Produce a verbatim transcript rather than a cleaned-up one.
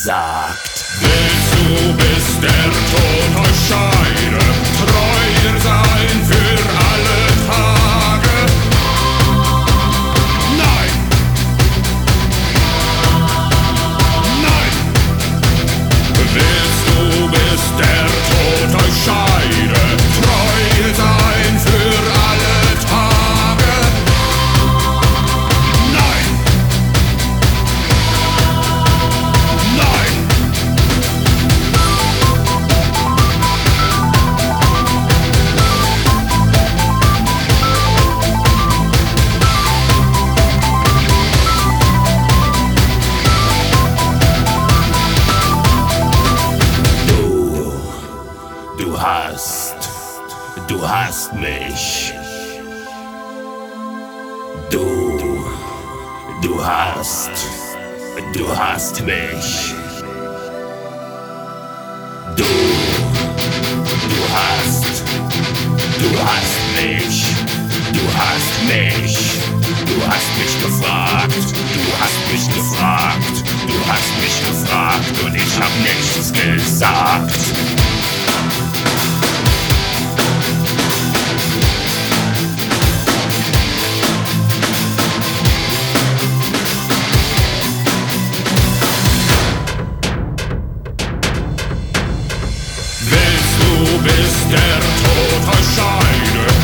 gesagt. Willst du, bis der Tod euch scheide, treu sein für alle Tage? Nein! Nein! Willst du, bis der Tod euch scheide, treu sein für alle Tage? Nein! Nein! Du hast, du hast mich. Du, du hast, du hast mich. Du, du hast, du hast mich. Du hast mich. Du hast mich gefragt. Du hast mich gefragt. Du hast mich gefragt und ich hab nichts gesagt. Bis der Tod euch scheide,